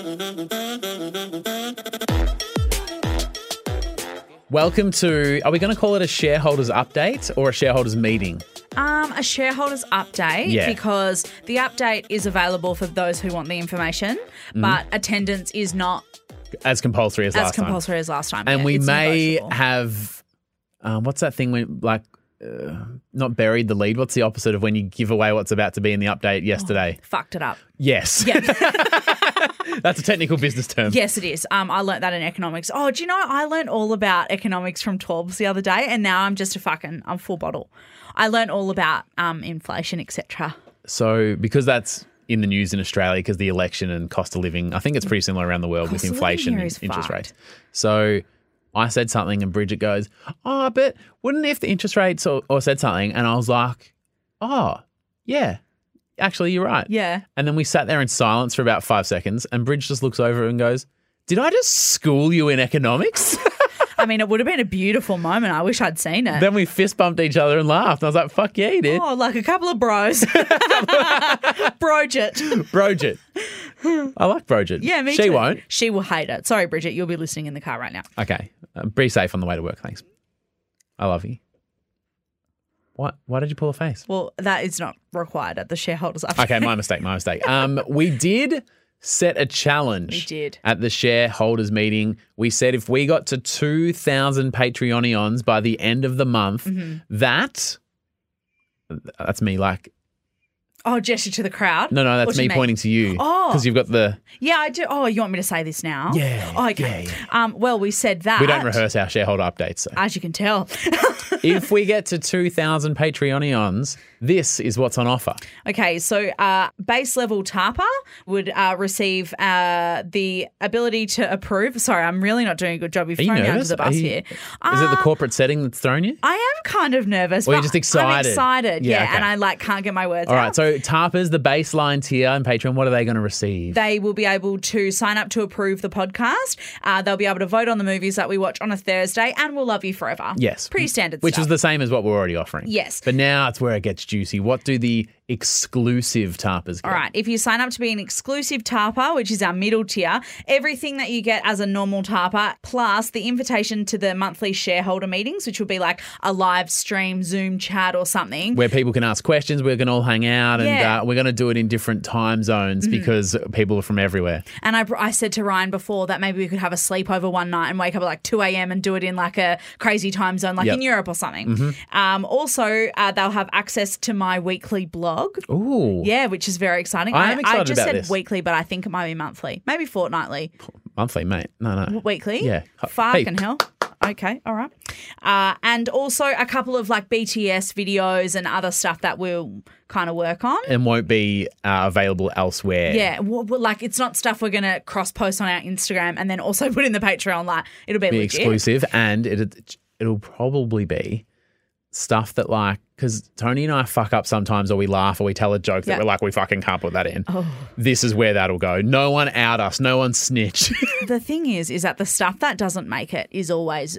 Welcome to, are we going to call it a shareholders update or a shareholders meeting? A shareholders update because the update is available for those who want the information, but attendance is not as compulsory as last time. And yeah, we it's may negotiable. have, what's that thing when, like, not buried the lead? What's the opposite of when you give away what's about to be in the update yesterday? Fucked it up. Yes. Yeah. That's a technical business term. Yes, it is. I learnt that in economics. Oh, do you know, I learnt all about economics from 12s the other day, and now I'm just I'm full bottle. I learnt all about inflation, etc. So because that's in the news in Australia because the election and cost of living, I think it's pretty similar around the world with inflation and interest rates. So I said something and Bridget goes, oh, but wouldn't if the interest rates or said something, and I was like, oh, yeah. Actually, you're right. Yeah. And then we sat there in silence for about 5 seconds and Bridge just looks over and goes, did I just school you in economics? I mean, it would have been a beautiful moment. I wish I'd seen it. Then we fist bumped each other and laughed. I was like, fuck yeah, you did. Oh, like a couple of bros. Brojit. Brojit. I like Brojit. Yeah, me she too. She won't. She will hate it. Sorry, Bridget. You'll be listening in the car right now. Okay. Be safe on the way to work. Thanks. I love you. What? Why did you pull a face? Well, that is not required at the shareholders update. Okay, my mistake. We did set a challenge. We did. At the shareholders meeting. We said if we got to 2,000 Patreonions by the end of the month, that's me like... Oh, gesture to the crowd? No, that's me pointing to you. Oh. Because you've got the... Yeah, I do. Oh, you want me to say this now? Yeah. Oh, okay. Yeah. Well, we said that. We don't rehearse our shareholder updates. So. As you can tell. If we get to 2,000 Patreonions, this is what's on offer. Okay, so base level TARPA would receive the ability to approve. Sorry, I'm really not doing a good job. You've thrown me under the bus here. Is it the corporate setting that's thrown you? I am kind of nervous. Or you're just excited? I'm excited, yeah, okay. and I can't get my words out. All right, so TARPA's the baseline tier in Patreon. What are they going to receive? They will be able to sign up to approve the podcast. They'll be able to vote on the movies that we watch on a Thursday, and we'll love you forever. Yes. Pretty standard Which stuff. is the same as what we're already offering. Yes. But now it's where it gets juicy. What do the exclusive TARPAs get? All right. If you sign up to be an exclusive TARPA, which is our middle tier, everything that you get as a normal TARPA, plus the invitation to the monthly shareholder meetings, which will be like a live stream, Zoom chat or something. Where people can ask questions, we're going to all hang out, and Yeah. we're going to do it in different time zones because people are from everywhere. And I said to Ryan before that maybe we could have a sleepover one night and wake up at like 2 a.m. and do it in like a crazy time zone, like in Europe or something. Also, they'll have access to my weekly blog. Ooh. Yeah, which is very exciting. I am excited I just about said this. weekly, but I think it might be monthly, maybe fortnightly. Monthly, mate. No. Weekly? Yeah. Fucking hell. Okay, all right. And also a couple of like BTS videos and other stuff that we'll kind of work on. And won't be available elsewhere. Yeah, like it's not stuff we're going to cross-post on our Instagram and then also put in the Patreon. Like it'll be legit. Exclusive, and it'll probably be stuff that like, because Tony and I fuck up sometimes, or we laugh or we tell a joke that we're like, we fucking can't put that in. Oh. This is where that'll go. No one out us. No one snitch. The thing is that the stuff that doesn't make it is always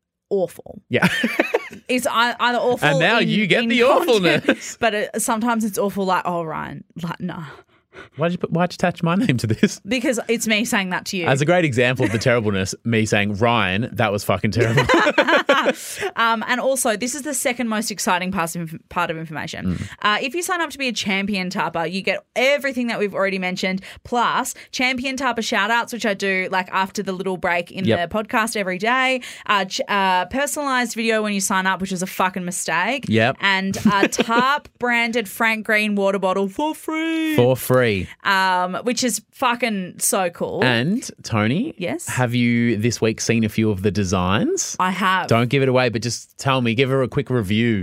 awful. Yeah. It's either awful and now you get the content, awfulness. But sometimes it's awful like, oh, Ryan, like, no. Why'd you attach my name to this? Because it's me saying that to you. As a great example of the terribleness, me saying, Ryan, that was fucking terrible. And also, this is the second most exciting part of information. If you sign up to be a champion TARPA, you get everything that we've already mentioned, plus champion TARPA shout-outs, which I do like after the little break in the podcast every day, personalised video when you sign up, which is a fucking mistake, and a TARP-branded Frank Green water bottle for free. Which is fucking so cool. And, Tony, yes, have you this week seen a few of the designs? I have. Don't give it away, but just tell me, give her a quick review.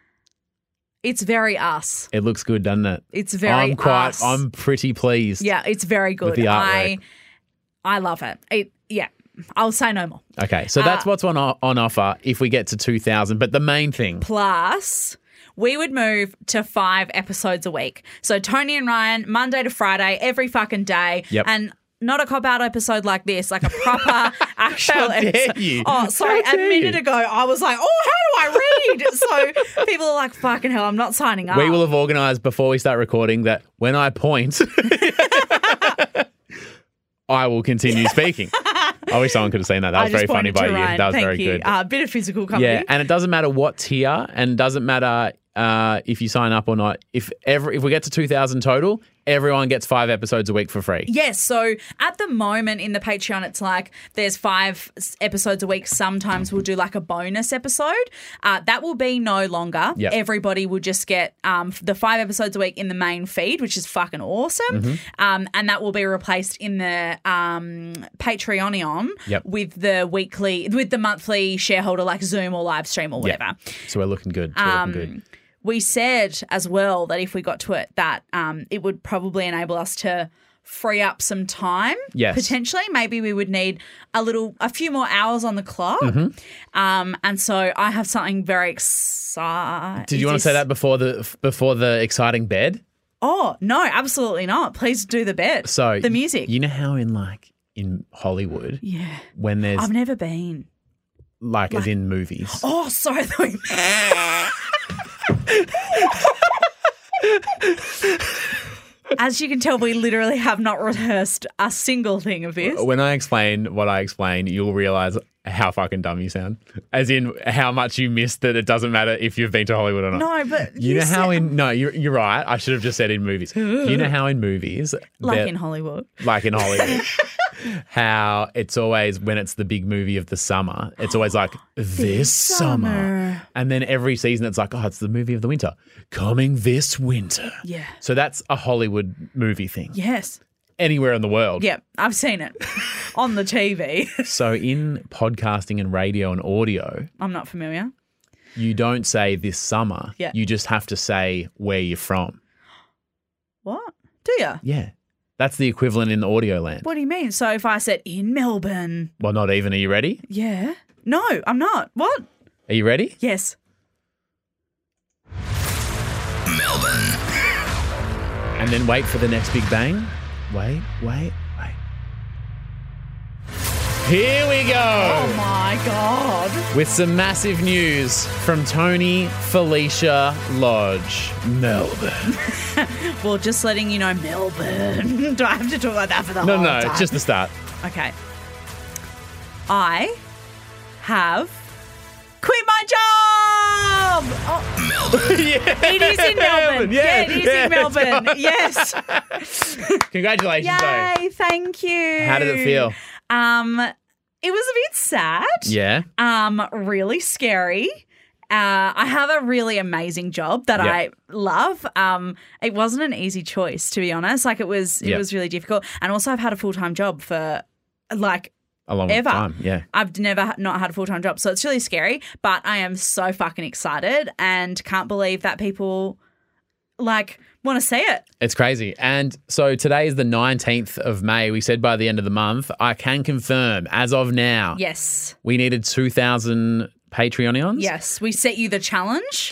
It's very us. It looks good, doesn't it? It's very us. I'm pretty pleased. Yeah, it's very good. With the artwork. I love it. I'll say no more. Okay, so that's what's on offer if we get to 2,000. But the main thing. Plus, we would move to 5 episodes a week. So Tony and Ryan, Monday to Friday, every fucking day. Yep. And not a cop-out episode like this, like a proper actual How dare episode. you? Oh, sorry. How A dare minute you? ago, I was like, oh, how do I read? So people are like, fucking hell, I'm not signing up. We will have organised before we start recording that when I point, I will continue speaking. I wish someone could have seen that. That was very funny by you. Ryan. That was Thank very you. good. Bit of physical comedy. Yeah, and it doesn't matter what tier, and it doesn't matter if you sign up or not. If we get to 2,000 total, everyone gets 5 episodes a week for free. Yes. So at the moment in the Patreon, it's like there's 5 episodes a week. Sometimes we'll do like a bonus episode. That will be no longer. Yep. Everybody will just get the 5 episodes a week in the main feed, which is fucking awesome. And that will be replaced in the Patreonion with the monthly shareholder like Zoom or live stream or whatever. Yep. So we're looking good. We said as well that if we got to it, that it would probably enable us to free up some time. Yes. Potentially. Maybe we would need a few more hours on the clock. And so I have something very exciting. Did you want to say that before the exciting bed? Oh, no, absolutely not. Please do the bed. So the music. You know how in Hollywood, when there's I've never been. Like as in movies. Oh, sorry. As you can tell, we literally have not rehearsed a single thing of this. When I explain what I explain, you'll realise how fucking dumb you sound. As in how much you missed that it doesn't matter if you've been to Hollywood or not. No, but you know how you're right. I should have just said in movies. You know how in movies, like in Hollywood, how it's always when it's the big movie of the summer, it's always like this summer. And then every season it's like, oh, it's the movie of the winter coming this winter. Yeah. So that's a Hollywood movie thing. Yes. Anywhere in the world. Yep, I've seen it on the TV. So in podcasting and radio and audio, I'm not familiar. You don't say this summer. Yeah. You just have to say where you're from. What? Do you? Yeah. That's the equivalent in audio land. What do you mean? So if I said in Melbourne. Well, not even. Are you ready? Yeah. No, I'm not. What? Are you ready? Yes. Melbourne. And then wait for the next big bang. Wait. Here we go. Oh, my God. With some massive news from Tony Felicia Lodge, Melbourne. Well, just letting you know, Melbourne. Do I have to talk like that for the whole time? No, just the start. Okay. I have quit my job. Oh. Melbourne. Yeah. It is in Melbourne. Yeah, it is in Melbourne. Yes. Congratulations, though. Yay, thank you. How did it feel? It was a bit sad. Yeah. Really scary. I have a really amazing job that I love. It wasn't an easy choice, to be honest. Like it was really difficult. And also I've had a full-time job for like a long time, yeah. I've never not had a full-time job. So it's really scary, but I am so fucking excited and can't believe that people like want to see it. It's crazy. And so today is the 19th of May. We said by the end of the month. I can confirm as of now. Yes. We needed 2,000 Patreonions. Yes. We set you the challenge.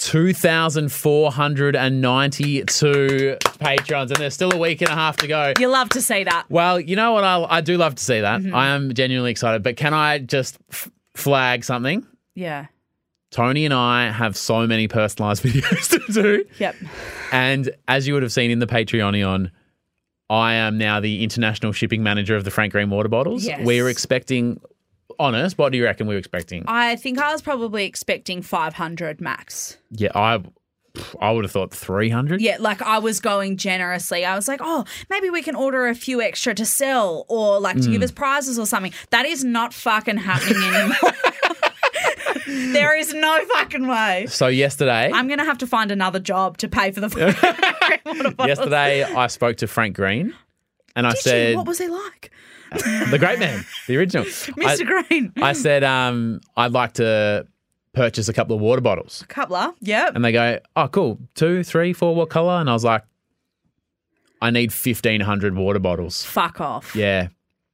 2,492 Patrons, and there's still a week and a half to go. You love to see that. Well, you know what? I do love to see that. Mm-hmm. I am genuinely excited. But can I just flag something? Yeah. Tony and I have so many personalised videos to do. Yep. And as you would have seen in the Patreonion, I am now the international shipping manager of the Frank Green water bottles. Yes. We're expecting, honest, what do you reckon we were expecting? I think I was probably expecting 500 max. Yeah, I would have thought 300. Yeah, like I was going generously. I was like, oh, maybe we can order a few extra to sell or like to give us prizes or something. That is not fucking happening anymore. There is no fucking way. So yesterday... I'm going to have to find another job to pay for the water bottles. Yesterday I spoke to Frank Green and I said... What was he like? The great man, the original. Mr. Green. I said I'd like to purchase a couple of water bottles. A couple, yep. And they go, oh, cool, 2, 3, 4, what colour? And I was like, I need 1,500 water bottles. Fuck off. Yeah.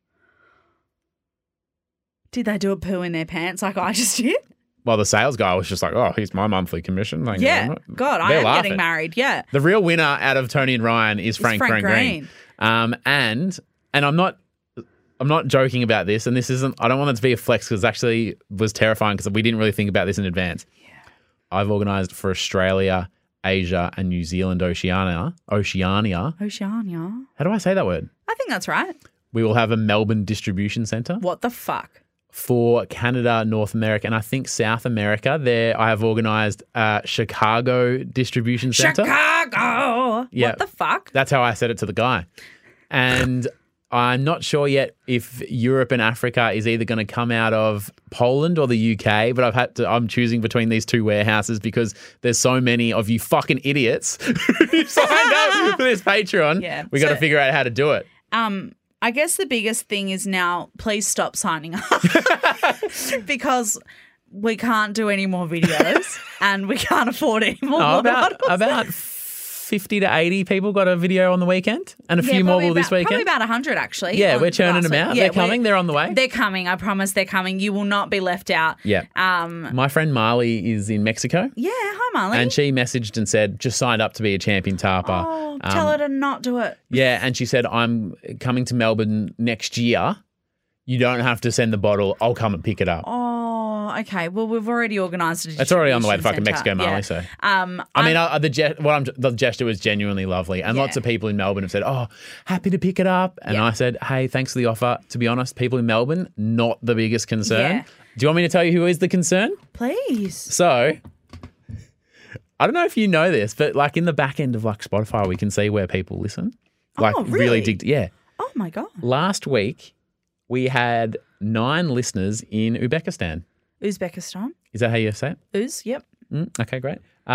Did they do a poo in their pants like I just did? Well, the sales guy was just like, oh, here's my monthly commission. Thank you. God, I am getting married, yeah. The real winner out of Tony and Ryan is Frank Green. And I'm not joking about this, and this isn't, I don't want it to be a flex because it actually was terrifying because we didn't really think about this in advance. Yeah. I've organised for Australia, Asia, and New Zealand, Oceania. How do I say that word? I think that's right. we will have a Melbourne distribution centre. What the fuck? For Canada, North America, and I think South America. There, I have organised a Chicago distribution centre. Chicago! Yeah. What the fuck? That's how I said it to the guy. And I'm not sure yet if Europe and Africa is either going to come out of Poland or the UK, but I'm choosing between these two warehouses because there's so many of you fucking idiots who signed up for this Patreon. Yeah. We got to figure out how to do it. I guess the biggest thing is now, please stop signing up because we can't do any more videos and we can't afford any more. About 50 to 80 people got a video on the weekend and a few more will this weekend. Probably about 100 actually. Yeah, we're churning them out. Yeah, they're coming. They're on the way. They're coming. I promise they're coming. You will not be left out. Yeah. My friend Marley is in Mexico. Yeah, hi Marley. And she messaged and said, just signed up to be a champion tarper. Oh, tell her to not do it. Yeah, and she said, I'm coming to Melbourne next year. You don't have to send the bottle. I'll come and pick it up. Oh, okay. Well, we've already organised a It's already on the way to fucking Mexico, Marley. Yeah. So, the gesture was genuinely lovely, and lots of people in Melbourne have said, "Oh, happy to pick it up." And I said, "Hey, thanks for the offer." To be honest, people in Melbourne not the biggest concern. Yeah. Do you want me to tell you who is the concern? Please. So, I don't know if you know this, but like in the back end of like Spotify, we can see where people listen. Like really dig. Yeah. Oh my God. Last week, we had 9 listeners in Uzbekistan. Uzbekistan. Is that how you say it? Yep. Okay, great.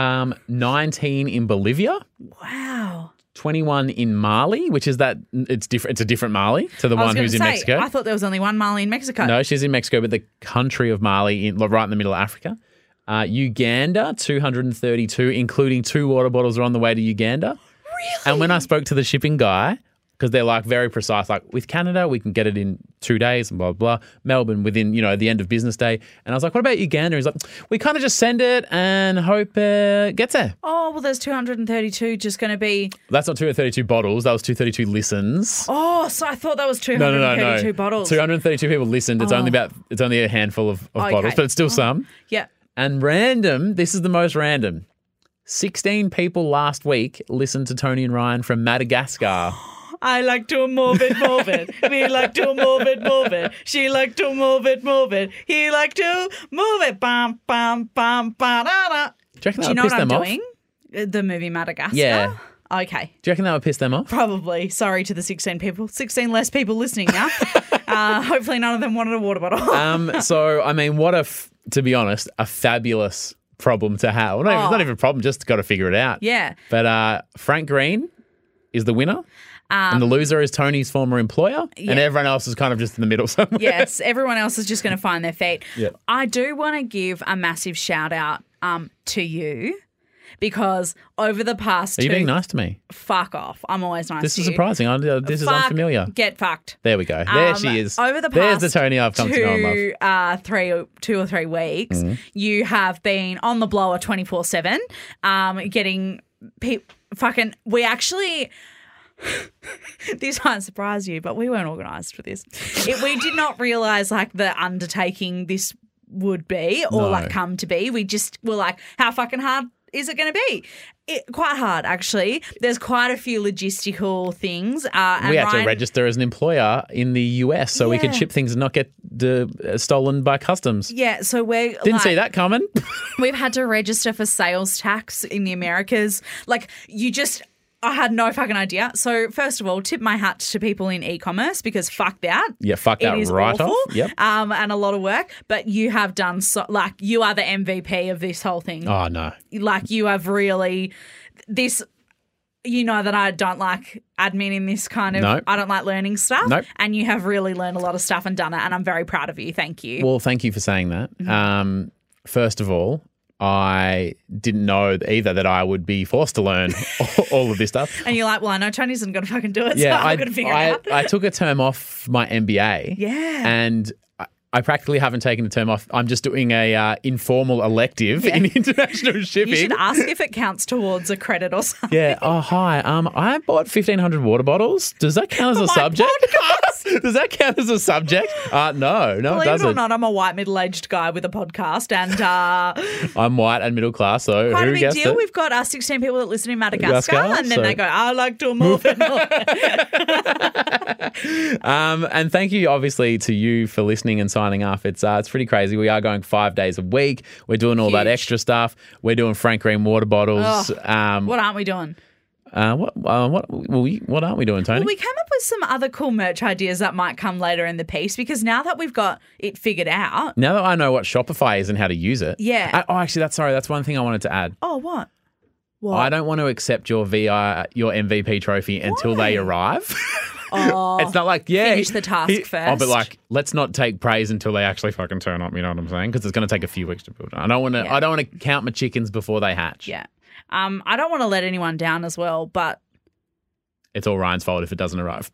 19 in Bolivia. Wow. 21 in Mali, which is that it's different. It's a different Mali to the one who's in Mexico. I thought there was only one Mali in Mexico. No, she's in Mexico, but the country of Mali, right in the middle of Africa. Uganda, 232, including 2 water bottles are on the way to Uganda. Really? And when I spoke to the shipping guy, because they're like very precise, like with Canada, we can get it in 2 days and blah, blah, blah. Melbourne within, the end of business day. And I was like, what about Uganda? He's like, we kind of just send it and hope it gets there. Oh, well, there's 232 just going to be. That's not 232 bottles. That was 232 listens. Oh, so I thought that was 232 bottles. 232 people listened. It's only a handful of bottles, but it's still some. Yeah. And random, this is the most random. 16 people last week listened to Tony and Ryan from Madagascar. I like to move it. We like to move it. She like to move it. He like to move it. Bam, bam, bam, ba, da, da. Do you reckon that would piss them off? Doing? The movie Madagascar? Yeah. Okay. Do you reckon that would piss them off? Probably. Sorry to the 16 people. 16 less people listening now. Hopefully none of them wanted a water bottle. So, I mean, to be honest, a fabulous problem to have. Well, it's not even a problem, just got to figure it out. Yeah. But Frank Green is the winner. And the loser is Tony's former employer, and everyone else is kind of just in the middle somewhere. Yes, everyone else is just going to find their feet. Yeah. I do want to give a massive shout out to you because over the past Are you being nice to me? Fuck off. I'm always nice This to is you. surprising. This is unfamiliar. Get fucked. There we go. There she is. Over the There's past the Tony I've come to know and love. 2 or 3 weeks, you have been on the blower 24/7, getting we actually... This might surprise you, but we weren't organised for this. We did not realise the undertaking this would be or come to be. We just were like, how fucking hard is it going to be? Quite hard, actually. There's quite a few logistical things. And we had to register as an employer in the US so we could ship things and not get stolen by customs. Yeah, so we didn't see that coming. We've had to register for sales tax in the Americas. I had no fucking idea. So first of all, tip my hat to people in e-commerce because fuck that. Yeah, fuck that right off. Yep. And a lot of work. But you have done you are the MVP of this whole thing. Oh no. You have really this. You know that I don't like admin in this kind of. Nope. I don't like learning stuff. Nope. And you have really learned a lot of stuff and done it. And I'm very proud of you. Thank you. Well, thank you for saying that. Mm-hmm. First of all, I didn't know either that I would be forced to learn all of this stuff. And you're like, well, I know Tony isn't going to fucking do it, so I'm going to figure it out. I took a term off my MBA. Yeah. And I practically haven't taken the term off. I'm just doing a informal elective in international shipping. You should ask if it counts towards a credit or something. Yeah. Oh, hi. I bought 1,500 water bottles. Does that count as a subject? Does that count as a subject? No, it doesn't. Believe it or not, I'm a white middle-aged guy with a podcast, and I'm white and middle class, so quite who a big guessed deal. it? We've got 16 people that listen in Madagascar, and then they go, I like to move it. And thank you, obviously, to you for listening and signing up. It's pretty crazy. We are going 5 days a week. We're doing all that extra stuff. We're doing Frank Green water bottles. What aren't we doing? What aren't we doing, Tony? Well, we came up with some other cool merch ideas that might come later in the piece, because now that we've got it figured out. Now that I know what Shopify is and how to use it. Yeah. Actually, that's one thing I wanted to add. Oh, what? I don't want to accept your MVP trophy until they arrive. Oh, it's not like, finish the task first. Oh, but like, let's not take praise until they actually fucking turn up. You know what I'm saying? Because it's going to take a few weeks to build it. I don't want to count my chickens before they hatch. Yeah. I don't want to let anyone down as well, but it's all Ryan's fault if it doesn't arrive.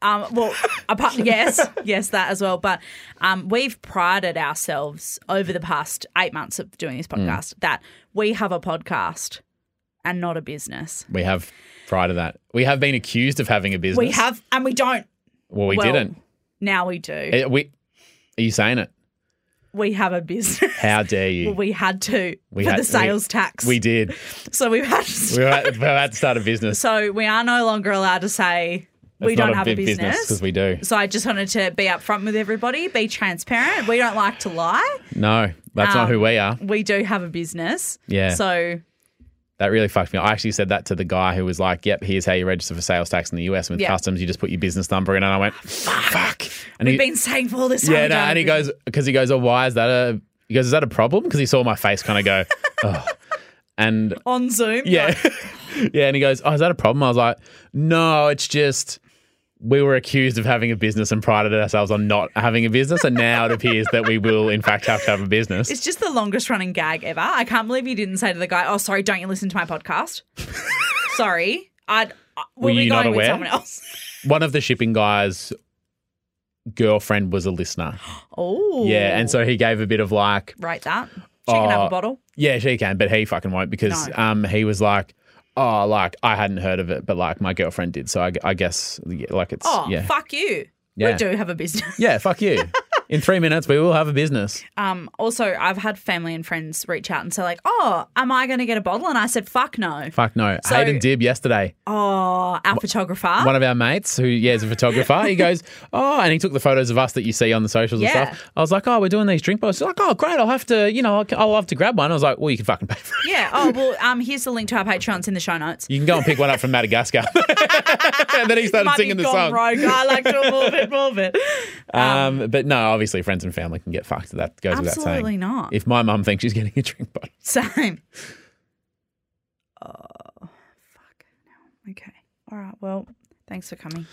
Yes, that as well. But we've prided ourselves over the past 8 months of doing this podcast that we have a podcast and not a business. We have prided that. We have been accused of having a business. We have, and we don't. Well, we didn't. Now we do. Are you saying it? We have a business. How dare you? Well, we had to for the sales tax. We did. So we've had to start a business. So we are no longer allowed to say we don't have a business. Because we do. So I just wanted to be upfront with everybody, be transparent. We don't like to lie. No, that's not who we are. We do have a business. Yeah. So that really fucked me up. I actually said that to the guy who was like, yep, here's how you register for sales tax in the US. With customs, you just put your business number in. And I went, fuck. And we've been saying for all this time. Yeah, and he goes, oh, why is that is that a problem? Because he saw my face kind of go, oh. And on Zoom? Yeah. Yeah, and he goes, oh, is that a problem? I was like, no, it's just we were accused of having a business and prided ourselves on not having a business, and now it appears that we will, in fact, have to have a business. It's just the longest running gag ever. I can't believe you didn't say to the guy, oh, sorry, don't you listen to my podcast? Sorry. Were you not aware? With someone else? One of the shipping guys' girlfriend was a listener. Oh. Yeah, and so he gave a bit of like... Rate that. She can have a bottle. Yeah, she can, but he fucking won't because he was like... Oh, like, I hadn't heard of it, but, like, my girlfriend did. So I guess, like, it's... Oh, yeah. fuck you. Yeah. We do have a business. Yeah, fuck you. In 3 minutes, we will have a business. Also, I've had family and friends reach out and say, like, oh, am I going to get a bottle? And I said, fuck no. Fuck no. So, Hayden Dibb yesterday. Oh, our photographer. One of our mates who, is a photographer. He goes, oh, and he took the photos of us that you see on the socials and stuff. I was like, oh, we're doing these drink bottles. He's like, oh, great. I'll have to, I'll love to grab one. I was like, well, you can fucking pay for it. Yeah. Oh, well, here's the link to our Patreons in the show notes. You can go and pick one up from Madagascar. And then he started singing the song. Rogue. I like to move it. But no, obviously friends and family can get fucked. That goes without saying. Absolutely not. If my mum thinks she's getting a drink bottle. Same. Oh, fuck. No. Okay. All right. Well, thanks for coming.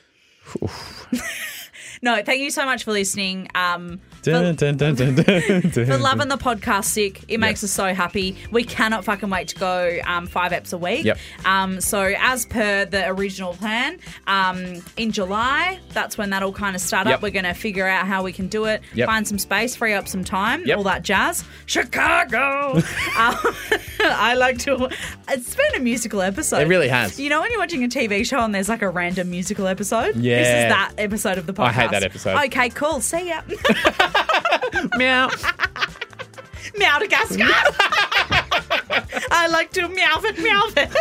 No, thank you so much for listening. For loving the podcast sick. It makes us so happy. We cannot fucking wait to go 5 eps a week. Yep. So as per the original plan, in July, that's when that'll kind of start up. We're going to figure out how we can do it, find some space, free up some time, all that jazz. Chicago! I like to... It's been a musical episode. It really has. You know when you're watching a TV show and there's like a random musical episode? Yeah. This is that episode of the podcast. I hate that episode. Okay, cool. See ya. Meow. Madagascar. I like to meow it.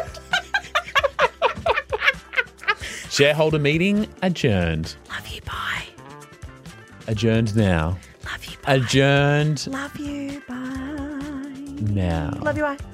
Shareholder meeting adjourned. Love you, bye. Adjourned now. Love you, bye. Adjourned Love you, bye. now. Love you, bye.